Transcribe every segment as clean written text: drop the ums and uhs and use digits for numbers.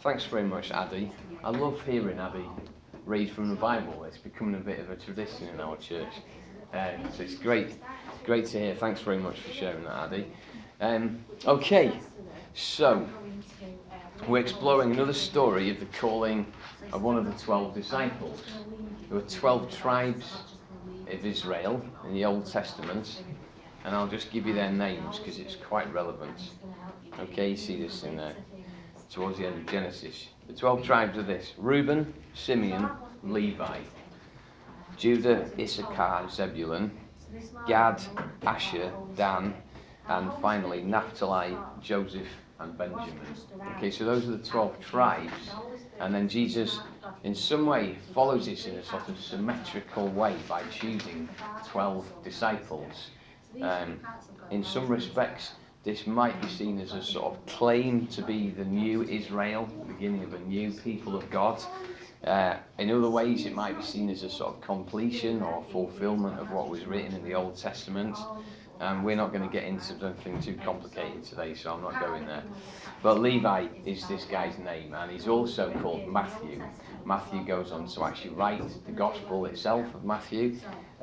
Thanks very much, Addy. I love hearing Addy read from the Bible. It's becoming a bit of a tradition in our church. So it's great to hear. Thanks very much for sharing that, Addy. Okay, so we're exploring another story of the calling of one of the 12 disciples. There were 12 tribes of Israel in the Old Testament, and I'll just give you their names because it's quite relevant. Okay, you see this in there towards the end of Genesis. The 12 tribes are this: Reuben, Simeon, Levi, Judah, Issachar, Zebulun, Gad, Asher, Dan, and finally Naphtali, Joseph, and Benjamin. Okay, so those are the 12 tribes, and then Jesus in some way follows this in a sort of symmetrical way by choosing 12 disciples. In some respects, this might be seen as a sort of claim to be the new Israel, the beginning of a new people of God. In other ways, it might be seen as a sort of completion or fulfillment of what was written in the Old Testament. We're not going to get into something too complicated today, so I'm not going there. But Levi is this guy's name, and he's also called Matthew. Matthew goes on to actually write the Gospel itself of Matthew.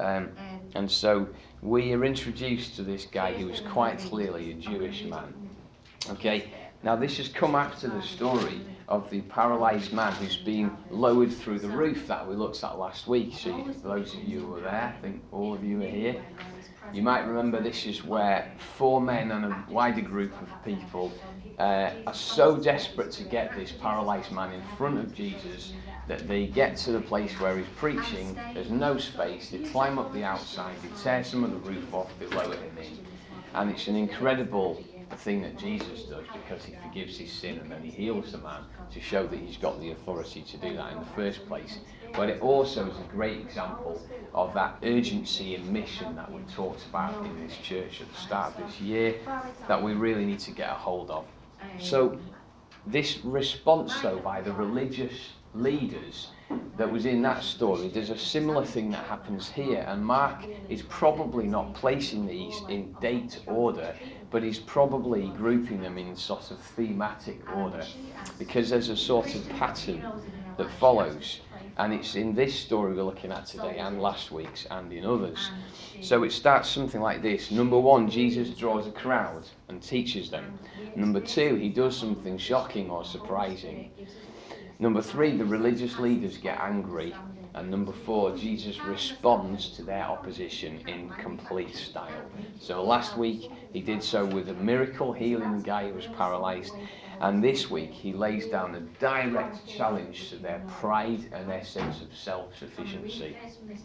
And so we are introduced to this guy who is quite clearly a Jewish man. Okay, now this has come after the story of the paralysed man who's been lowered through the roof that we looked at last week. So for those of you who were there, I think all of you are here, you might remember this is where 4 men and a wider group of people are so desperate to get this paralysed man in front of Jesus that they get to the place where he's preaching. There's no space. They climb up the outside, they tear some of the roof off, they lower him in, and it's an incredible thing that Jesus does, because he forgives his sin and then he heals the man, to show that he's got the authority to do that in the first place. But it also is a great example of that urgency and mission that we talked about in this church at the start of this year, that we really need to get a hold of. So this response, though, by the religious leaders that was in that story, there's a similar thing that happens here, and Mark is probably not placing these in date order, but he's probably grouping them in sort of thematic order, because there's a sort of pattern that follows, and it's in this story we're looking at today and last week's and in others. So it starts something like this. Number 1, Jesus draws a crowd and teaches them. Number 2, he does something shocking or surprising. Number 3, the religious leaders get angry. And number 4, Jesus responds to their opposition in complete style. So last week he did so with a miracle, healing the guy who was paralysed. And this week he lays down a direct challenge to their pride and their sense of self-sufficiency.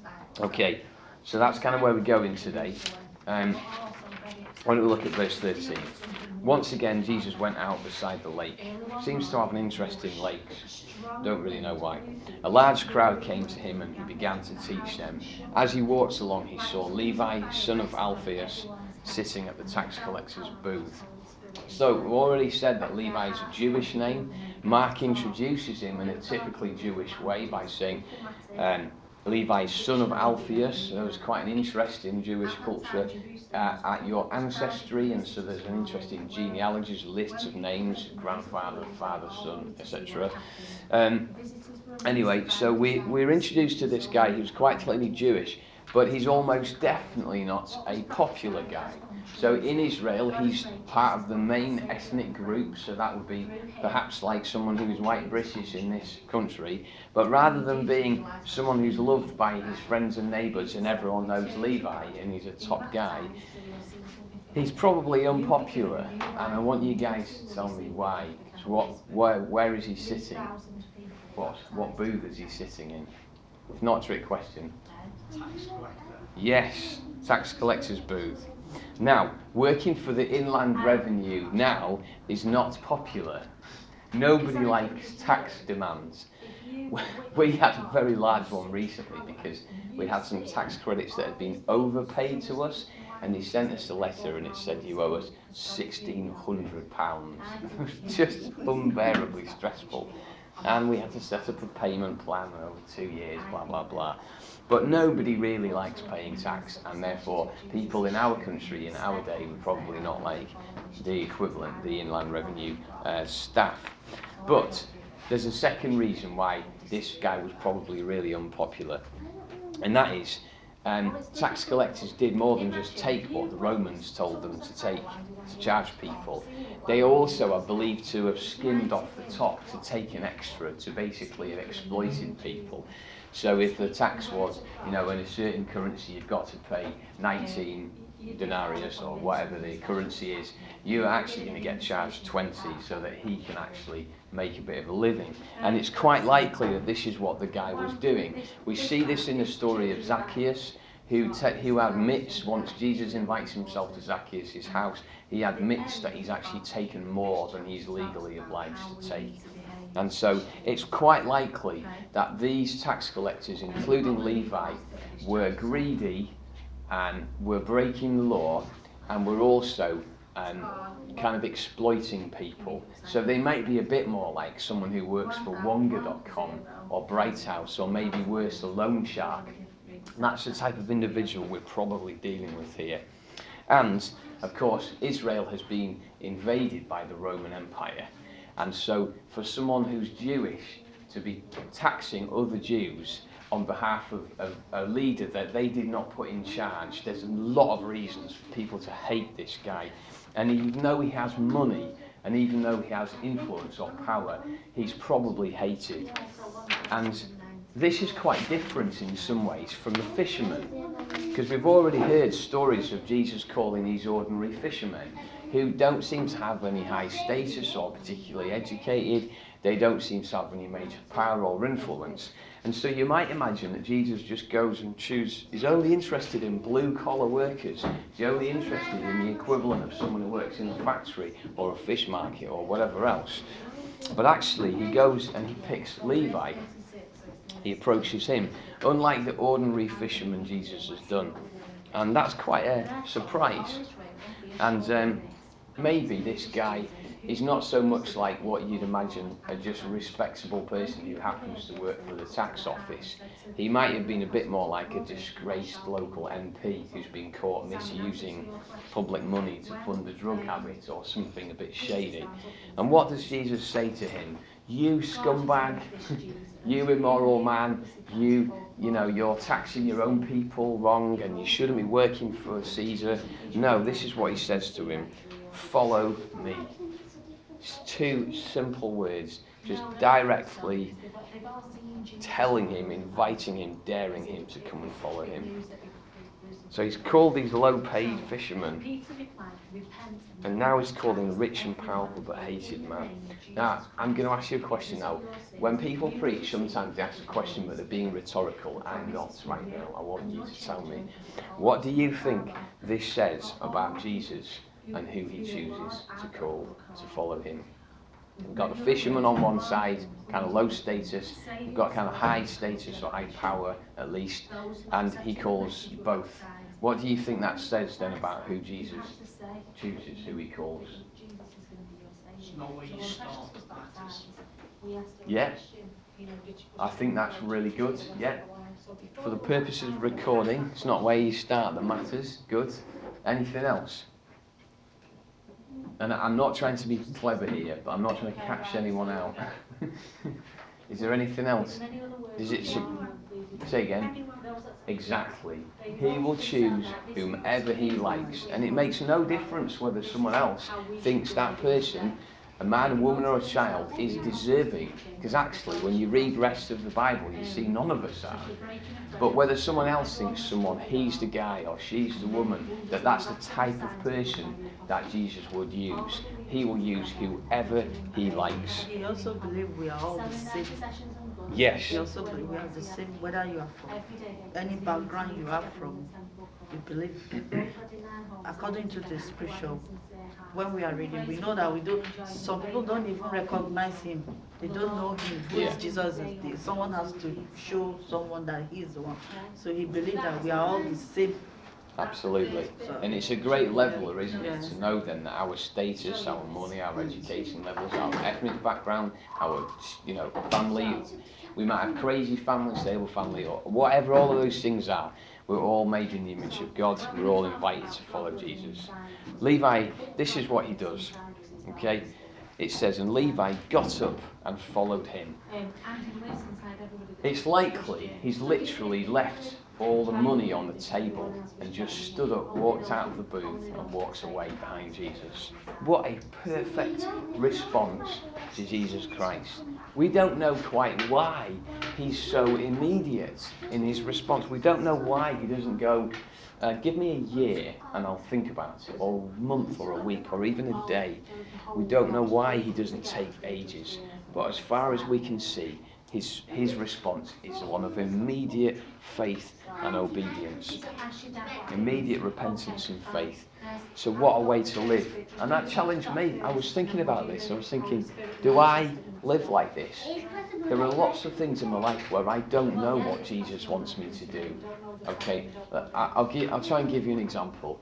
Okay, so that's kind of where we're going today. Why don't we look at verse 13. Once again, Jesus went out beside the lake. Seems to have an interest in lakes. Don't really know why. A large crowd came to him and he began to teach them. As he walked along, he saw Levi, son of Alphaeus, sitting at the tax collector's booth. So we've already said that Levi is a Jewish name. Mark introduces him in a typically Jewish way by saying Levi, son of Alphaeus. There was quite an interest in Jewish culture at your ancestry, and so there's an interest in genealogies, lists of names, grandfather, father, son, etc. Anyway, so we're introduced to this guy who's quite clearly Jewish, but he's almost definitely not a popular guy. So in Israel, he's part of the main ethnic group, so that would be perhaps like someone who is white British in this country. But rather than being someone who's loved by his friends and neighbours and everyone knows Levi and he's a top guy, he's probably unpopular. And I want you guys to tell me why. So where is he sitting? What booth is he sitting in? It's not a trick question. Tax collector. Yes, tax collector's booth. Now, working for the Inland Revenue now is not popular. Nobody likes tax demands. We had a very large one recently because we had some tax credits that had been overpaid to us, and they sent us a letter and it said you owe us £1,600. It was just unbearably stressful. And we had to set up a payment plan over 2 years, blah, blah, blah. But nobody really likes paying tax, and therefore people in our country, in our day, would probably not like the equivalent, the Inland Revenue staff. But there's a second reason why this guy was probably really unpopular, and that is tax collectors did more than just take what the Romans told them to take to charge people. They also are believed to have skimmed off the top to take an extra, to basically have exploited people. So if the tax was, in a certain currency you've got to pay 19 denarius or whatever the currency is, you're actually going to get charged 20 so that he can actually make a bit of a living. And it's quite likely that this is what the guy was doing. We see this in the story of Zacchaeus, who admits, once Jesus invites himself to Zacchaeus' house, he admits that he's actually taken more than he's legally obliged to take. And so it's quite likely that these tax collectors, including Levi, were greedy and were breaking the law, and were also kind of exploiting people. So they might be a bit more like someone who works for Wonga.com or Bright House, or maybe worse, a loan shark. That's the type of individual we're probably dealing with here. And, of course, Israel has been invaded by the Roman Empire. And so for someone who's Jewish to be taxing other Jews on behalf of a leader that they did not put in charge, there's a lot of reasons for people to hate this guy. And even though he has money, and even though he has influence or power, he's probably hated. And this is quite different in some ways from the fishermen, because we've already heard stories of Jesus calling these ordinary fishermen who don't seem to have any high status or particularly educated. They don't seem to have any major power or influence. And so you might imagine that Jesus just goes and he's only interested in blue-collar workers. He's only interested in the equivalent of someone who works in a factory or a fish market or whatever else. But actually, he goes and he picks Levi. He approaches him, unlike the ordinary fisherman Jesus has done. And that's quite a surprise. And maybe this guy is not so much like what you'd imagine just a respectable person who happens to work for the tax office. He might have been a bit more like a disgraced local MP who's been caught misusing public money to fund a drug habit or something a bit shady. And what does Jesus say to him? You scumbag, you immoral man, you're taxing your own people wrong and you shouldn't be working for Caesar. No, this is what he says to him. Follow me. It's two simple words, just directly telling him, inviting him, daring him to come and follow him. So he's called these low-paid fishermen, and now he's calling the rich and powerful but hated man. Now, I'm going to ask you a question now. When people preach, sometimes they ask a question, but they're being rhetorical. I'm not right now. I want you to tell me. What do you think this says about Jesus and who he chooses to call to follow him? We've got the fisherman on one side, kind of low status. We've got kind of high status or high power, at least. And he calls both. What do you think that says then about who Jesus chooses, who he calls? It's not where you start that matters. Yeah, I think that's really good. Yeah. For the purposes of recording, it's not where you start that matters. Good. Anything else? And I'm not trying to be clever here, but I'm not trying to catch anyone out. Is there anything else? Is it say again? Exactly. He will choose whomever he likes, and it makes no difference whether someone else thinks that person, a man, a woman, or a child, is deserving. Because actually, when you read the rest of the Bible, you see none of us are. But whether someone else thinks he's the guy or she's the woman, that's the type of person that Jesus would use. He will use whoever he likes. He also believes we are all the same. Yes. He also believes we are the same, whether you are from any background you are from. We believe, according to the scripture, when we are reading, we know that some people don't even recognize him. They don't know him, who is Jesus is. Someone has to show someone that he is the one. So he believes that we are all the same. Absolutely. And it's a great leveler, isn't it, to know then that our status, our money, our education levels, our ethnic background, our family, we might have crazy family, stable family, or whatever all of those things are, we're all made in the image of God. We're all invited to follow Jesus. Levi, this is what he does. Okay? it says, and Levi got up and followed him. It's likely he's literally left all the money on the table and just stood up, walked out of the booth and walks away behind Jesus. What a perfect response to Jesus Christ. We don't know quite why he's so immediate in his response. We don't know why he doesn't go, give me a year and I'll think about it, or a month or a week or even a day. We don't know why he doesn't take ages, but as far as we can see, his response is one of immediate faith and obedience. Immediate repentance and faith. So what a way to live. And that challenged me. I was thinking about this. I was thinking, do I live like this? There are lots of things in my life where I don't know what Jesus wants me to do. Okay, I'll try and give you an example.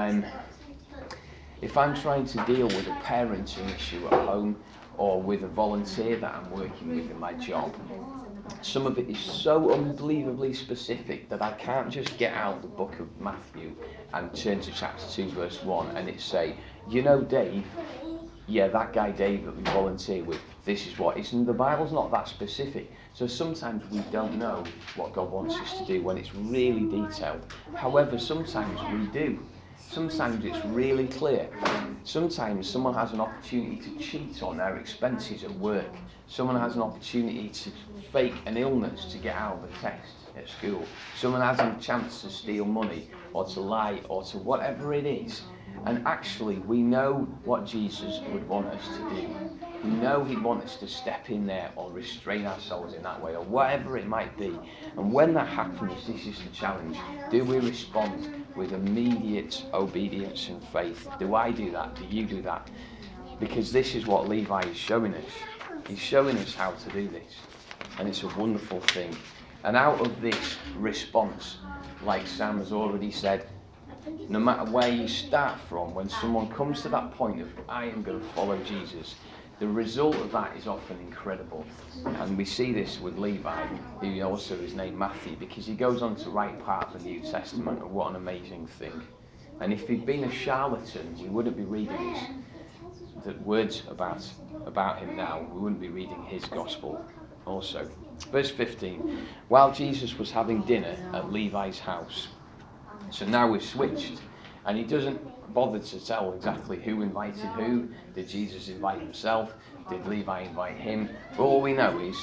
If I'm trying to deal with a parenting issue at home, or with a volunteer that I'm working with in my job, some of it is so unbelievably specific that I can't just get out the book of Matthew and turn to chapter 2 verse 1 and it say, you know Dave, yeah, that guy Dave that we volunteer with, this is what it's, and the Bible's not that specific. So sometimes we don't know what God wants us to do when it's really detailed. However, sometimes we do. Sometimes it's really clear. Sometimes someone has an opportunity to cheat on their expenses at work. Someone has an opportunity to fake an illness to get out of a test at school. Someone has a chance to steal money or to lie or to whatever it is. And actually, we know what Jesus would want us to do. We know he'd want us to step in there or restrain ourselves in that way or whatever it might be. And when that happens, this is the challenge. Do we respond with immediate obedience and faith? Do I do that? Do you do that? Because this is what Levi is showing us. He's showing us how to do this. And it's a wonderful thing. And out of this response, like Sam has already said, no matter where you start from, when someone comes to that point of, I am going to follow Jesus, the result of that is often incredible. And we see this with Levi, who also is named Matthew, because he goes on to write part of the New Testament, and what an amazing thing. And if he'd been a charlatan, we wouldn't be reading the words about him now. We wouldn't be reading his gospel also. Verse 15, while Jesus was having dinner at Levi's house. So now we've switched, and he doesn't bother to tell exactly who invited who. Did Jesus invite himself? Did Levi invite him? But all we know is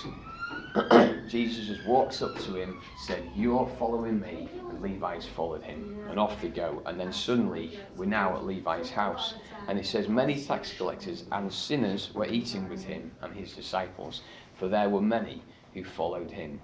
Jesus just walks up to him, said, you're following me, and Levi's followed him, and off they go. And then suddenly we're now at Levi's house, and it says many tax collectors and sinners were eating with him and his disciples, for there were many who followed him.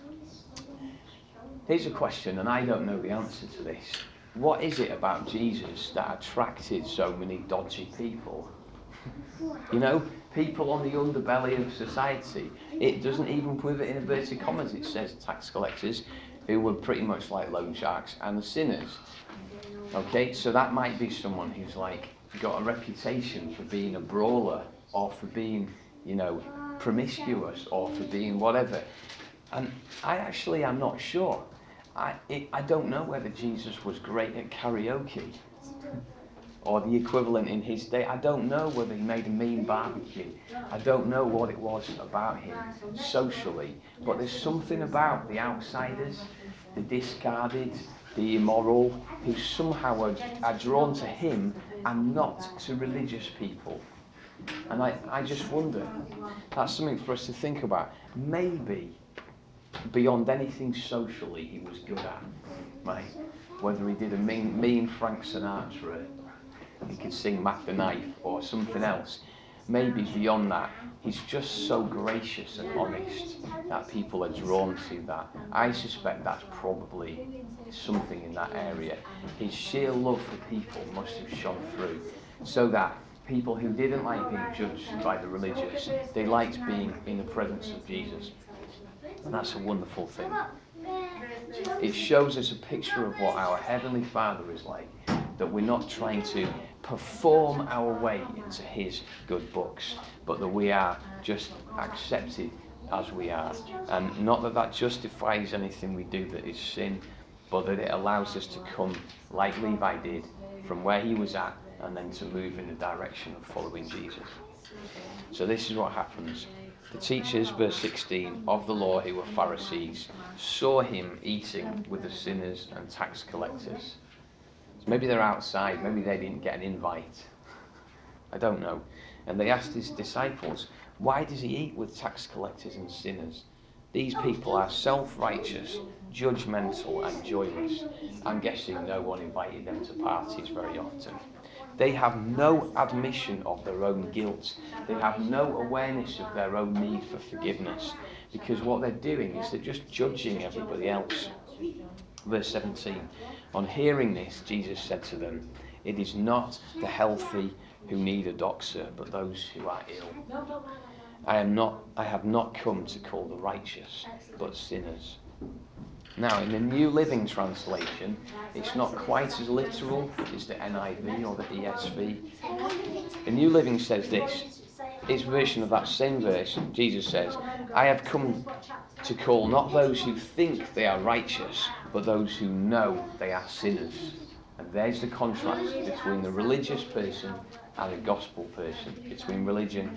Here's a question, and I don't know the answer to this. What is it about Jesus that attracted so many dodgy people? You know, people on the underbelly of society. It doesn't even put it in inverted commas. It says tax collectors, who were pretty much like loan sharks, and the sinners. Okay, so that might be someone who's like got a reputation for being a brawler, or for being, promiscuous, or for being whatever. And I actually am not sure. I don't know whether Jesus was great at karaoke or the equivalent in his day. I don't know whether he made a mean barbecue. I don't know what it was about him socially. But there's something about the outsiders, the discarded, the immoral, who somehow are drawn to him and not to religious people. And I just wonder, that's something for us to think about. Maybe beyond anything socially he was good at, right? Whether he did a mean Frank Sinatra, he could sing Mac the Knife or something else. Maybe beyond that, he's just so gracious and honest that people are drawn to that. I suspect that's probably something in that area. His sheer love for people must have shone through, so that people who didn't like being judged by the religious, they liked being in the presence of Jesus. And that's a wonderful thing. It shows us a picture of what our Heavenly Father is like, that we're not trying to perform our way into his good books, but that we are just accepted as we are. And not that that justifies anything we do that is sin, but that it allows us to come, like Levi did, from where he was at, and then to move in the direction of following Jesus. So this is what happens. The teachers, verse 16, of the law who were Pharisees saw him eating with the sinners and tax collectors. So maybe they're outside, maybe they didn't get an invite. I don't know. And they asked his disciples, why does he eat with tax collectors and sinners? These people are self-righteous, judgmental and joyless. I'm guessing no one invited them to parties very often. They have no admission of their own guilt. They have no awareness of their own need for forgiveness. Because what they're doing is they're just judging everybody else. Verse 17. On hearing this, Jesus said to them, it is not the healthy who need a doctor, but those who are ill. I have not come to call the righteous, but sinners. Now, in the New Living Translation, it's not quite as literal as the NIV or the ESV. The New Living says this. Its version of that same verse, Jesus says, I have come to call not those who think they are righteous, but those who know they are sinners. And there's the contrast between the religious person and the gospel person, between religion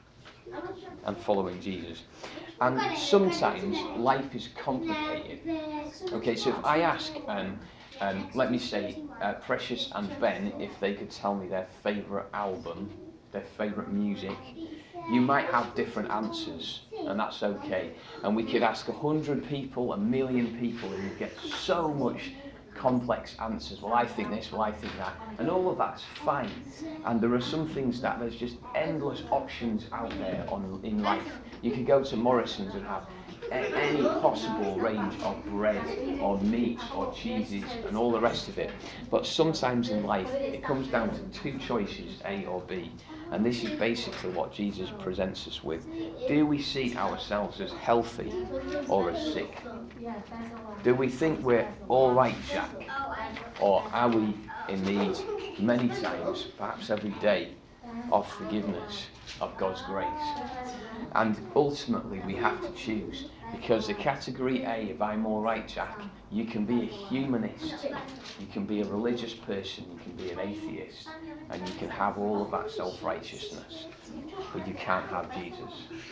and following Jesus. And sometimes life is complicated. Okay, so if I ask, let me say, Precious and Ben, if they could tell me their favourite album, their favourite music, you might have different answers, and that's okay. And we could ask 100 people, 1 million people, and you get so much complex answers. Well, I think this, well, I think that. And all of that's fine. And there are some things that there's just endless options out there in life. You could go to Morrison's and have any possible range of bread or meat or cheeses and all the rest of it. But sometimes in life, it comes down to two choices, A or B. And this is basically what Jesus presents us with. Do we see ourselves as healthy or as sick? Do we think we're all right, Jack? Or are we in need many times, perhaps every day, of forgiveness, of God's grace? And ultimately we have to choose, because the category A of I'm all right, Jack, you can be a humanist, you can be a religious person, you can be an atheist, and you can have all of that self-righteousness, but you can't have Jesus.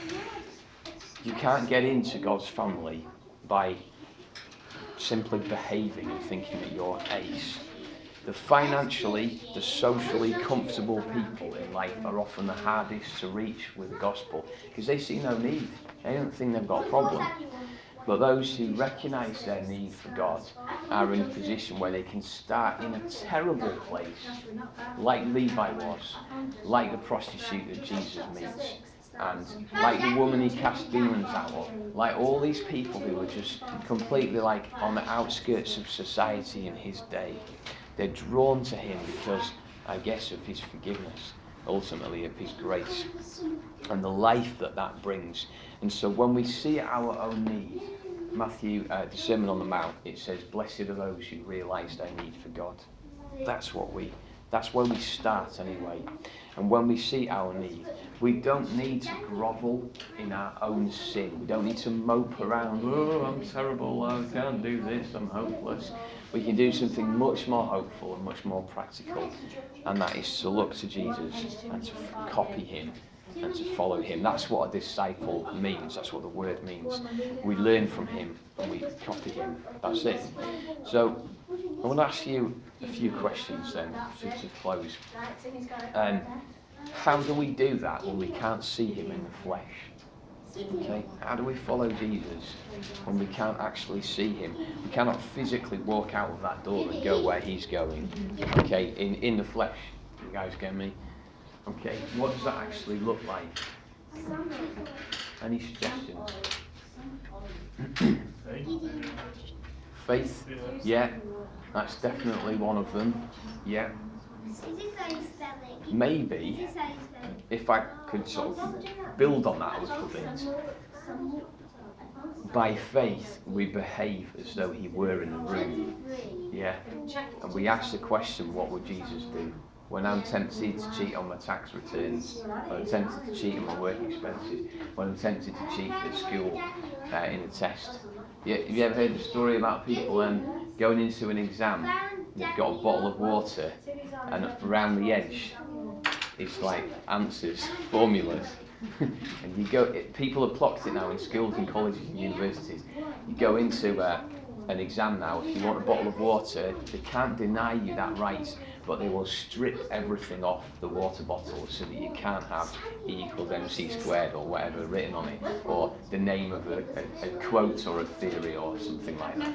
You can't get into God's family by simply behaving and thinking that you're ace. The financially, the socially comfortable people in life are often the hardest to reach with the gospel, because they see no need. They don't think they've got a problem. But those who recognise their need for God are in a position where they can start in a terrible place, like Levi was, like the prostitute that Jesus meets, and like the woman he cast demons out of, like all these people who were just completely like on the outskirts of society in his day. They're drawn to him because, I guess, of his forgiveness, ultimately of his grace, and the life that brings. And so when we see our own need, Matthew, the Sermon on the Mount, it says, blessed are those who realise their need for God. That's where we start anyway. And when we see our need, we don't need to grovel in our own sin. We don't need to mope around, oh, I'm terrible, I can't do this, I'm hopeless. We can do something much more hopeful and much more practical, and that is to look to Jesus and to copy him and to follow him. That's what a disciple means. That's what the word means. We learn from him and we copy him. That's it. So I want to ask you a few questions then to close. How do we do that when we can't see him in the flesh? Okay, how do we follow Jesus when we can't actually see him? We cannot physically walk out of that door and go where he's going. Okay, in the flesh. You guys get me? Okay, what does that actually look like? Any suggestions? Faith? Yeah, that's definitely one of them. Yeah. Maybe, if I could sort of build on that a little bit, by faith we behave as though he were in the room. Yeah. And we ask the question, what would Jesus do? When I'm tempted to cheat on my tax returns, when I'm tempted to cheat on my work expenses, when I'm tempted to cheat at school in a test. Have you ever heard the story about people going into an exam, they've got a bottle of water, and around the edge it's like answers, formulas. And you go, people have clocked it now in schools and colleges and universities. You go into an exam now, if you want a bottle of water, they can't deny you that right, but they will strip everything off the water bottle so that you can't have E equals MC squared or whatever written on it, or the name of a quote or a theory or something like that.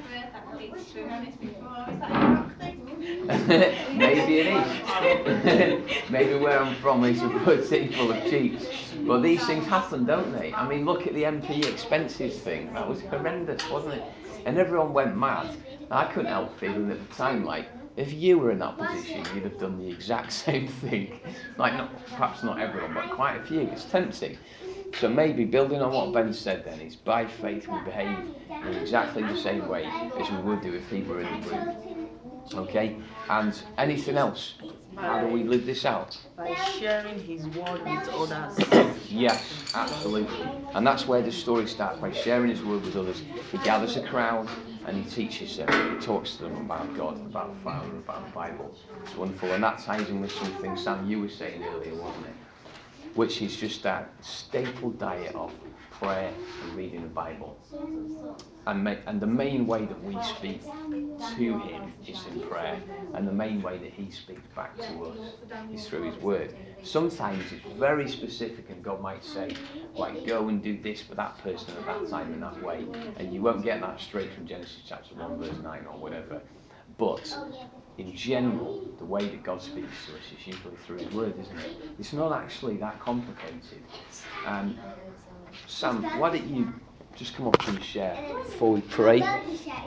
Maybe it is. Maybe where I'm from it's a city full of cheats. But these things happen, don't they? I mean, look at the MP expenses thing. That was horrendous, wasn't it? And everyone went mad. I couldn't help feeling at the time like, if you were in that position, you'd have done the exact same thing. Like, perhaps not everyone, but quite a few. It's tempting. So maybe building on what Ben said then is by faith we behave in exactly the same way as we would do if he were in the group. Okay? And anything else? How do we live this out? By sharing his word with others. Yes, absolutely. And that's where the story starts, by sharing his word with others. He gathers a crowd and he teaches them. He talks to them about God, about the Father, about the Bible. It's wonderful. And that ties in with something, Sam, you were saying earlier, wasn't it? Which is just that staple diet of prayer and reading the Bible. And the main way that we speak to him is in prayer, and the main way that he speaks back to us is through his word. Sometimes it's very specific and God might say, like, go and do this for that person at that time in that way, and you won't get that straight from Genesis chapter 1 verse 9 or whatever. But in general, the way that God speaks to us is usually through his word, isn't it? It's not actually that complicated. Sam, why don't you just come up and share before we pray?